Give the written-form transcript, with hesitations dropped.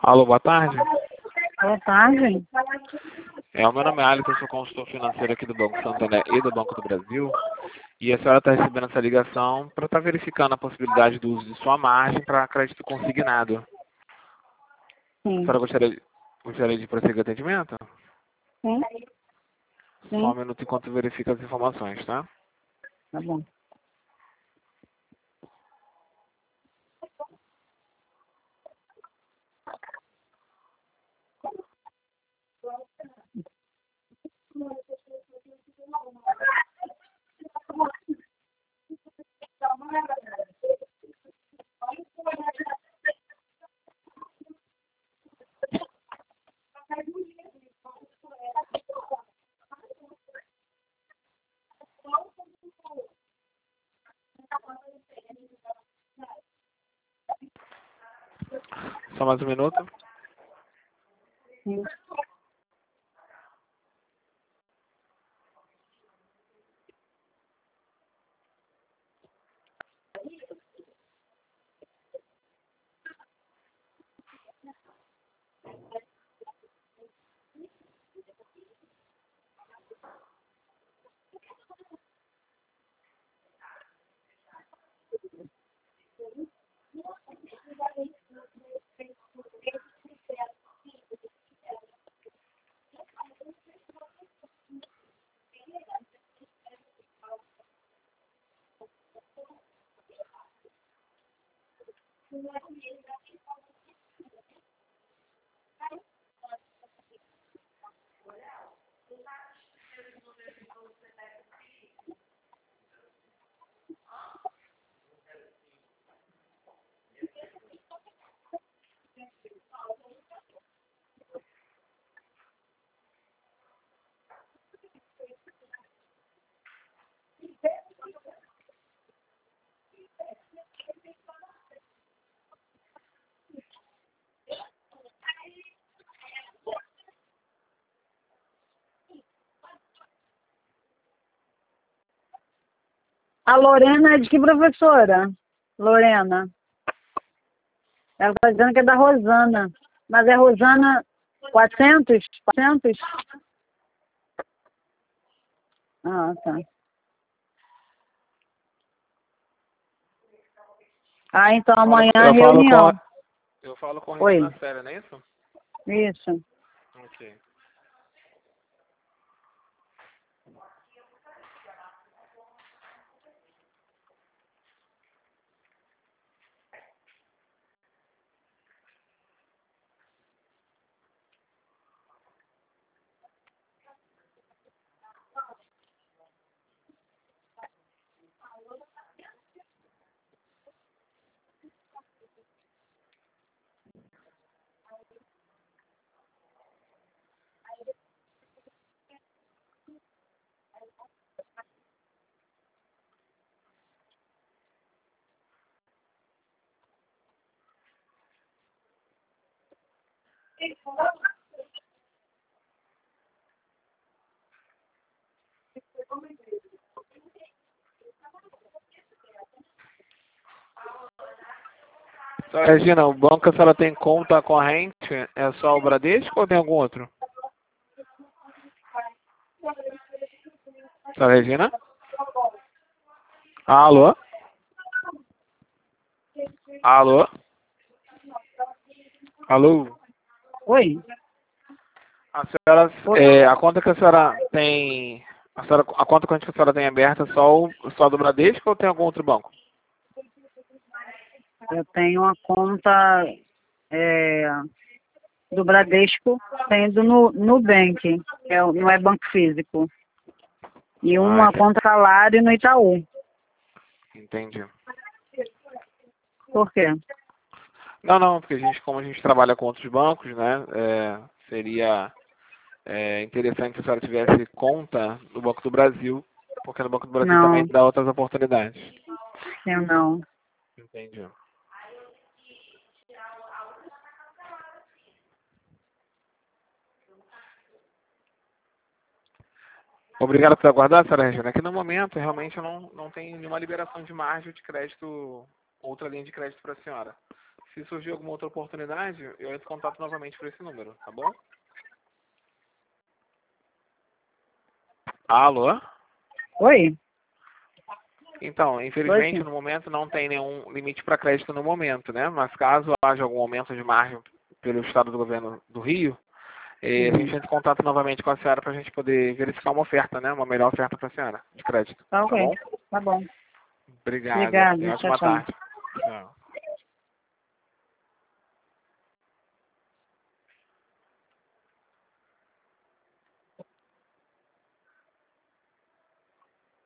Alô, boa tarde. Boa tarde. O meu nome é Alisson, eu sou consultor financeiro aqui do Banco Santander e do Banco do Brasil. E a senhora está recebendo essa ligação para estar verificando a possibilidade do uso de sua margem para crédito consignado. A Sim. senhora gostaria de prosseguir o atendimento? Sim. Só Sim. um minuto enquanto verifica as informações, tá? Tá bom. Só mais um minuto. Sim. A Lorena é de que professora? Lorena. Ela está dizendo que é da Rosana. Mas é Rosana 400? 400? Ah, tá. Ah, então amanhã é reunião. Eu falo com Oi. Regina Célia, não é isso? Isso. Ok. Senhora Regina, o banco que a senhora tem conta corrente é só o Bradesco ou tem algum outro? Senhora Regina? Alô? Alô? Alô? Oi. A senhora, Oi. a conta que a senhora tem, a conta corrente que a senhora tem aberta é só do Bradesco ou tem algum outro banco? Eu tenho uma conta do Bradesco, tenho do Nubank, não é banco físico. E Ah, uma conta salário no Itaú. entendi. Por quê? Não, porque como a gente trabalha com outros bancos, né, seria interessante se a senhora tivesse conta no Banco do Brasil, porque no Banco do Brasil também Não, dá outras oportunidades. eu não. Entendi. Obrigado por aguardar, senhora Regina. Aqui no momento, realmente, eu não tenho nenhuma liberação de margem de crédito, outra linha de crédito para a senhora. Se surgir alguma outra oportunidade, eu entro em contato novamente por esse número, tá bom? Alô? Oi? Então, infelizmente, Oi, no momento não tem nenhum limite para crédito no momento, né? Mas caso haja algum aumento de margem pelo Estado do Governo do Rio, a gente entra em contato novamente com a senhora para a gente poder verificar uma oferta, né? Uma melhor oferta para a senhora de crédito, tá tá ok. bom? Tá bom. Obrigado. Obrigada. E Tchau, ótima tchau. tarde.